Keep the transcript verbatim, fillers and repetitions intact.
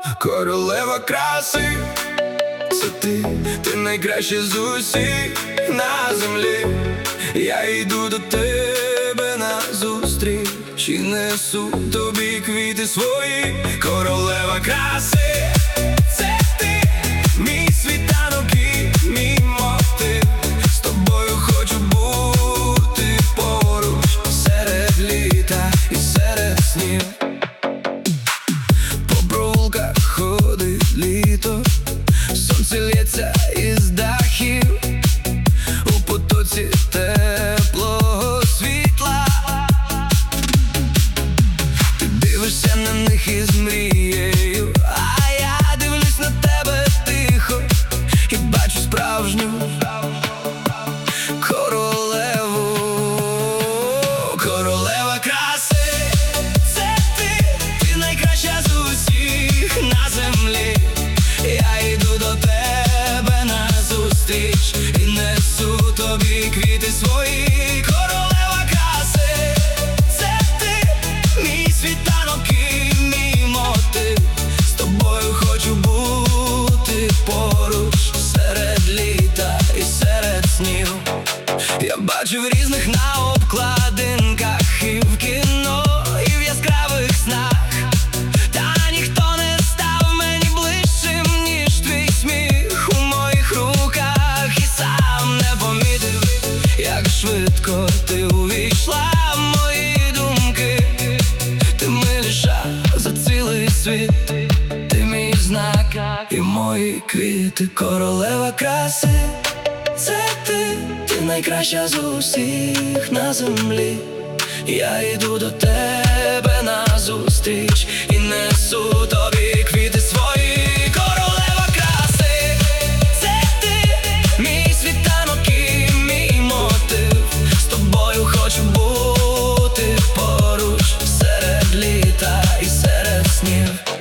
королева краси, це ти, ти найкраща з усіх на землі. Я йду до тебе назустріч і несу тобі квіти свої, королева краси, це ти, мій світанок і мій мотив. З тобою хочу бути поруч серед літа і серед снів. По провулках ходить літо, сонце лється із дахів, у потоці теплого світла. Ти дивишся на них із мрією, а я дивлюсь на тебе тихо і бачу справжню королеву, королева краси, це ти, ти найкраща з усіх на землі. Я йду до тебе назустріч і несу тобі квіти свої, королева краси, це ти, мій світанок і мій мотив. З тобою хочу бути поруч серед літа і серед снів. Я бачив різних на обкладинках і в кіно, і в яскравих снах, та ніхто не став мені ближчим, ніж твій сміх у моїх руках. І сам не помітив, як швидко ти увійшла в мої думки. Ти миліша за цілий світ, ти мій знак і мої квіти, королева краси, це ти, ти найкраща з усіх на землі. Я йду до тебе назустріч і несу тобі квіти свої, королева краси, це ти, мій світанок і мій мотив. З тобою хочу бути поруч серед літа і серед снів.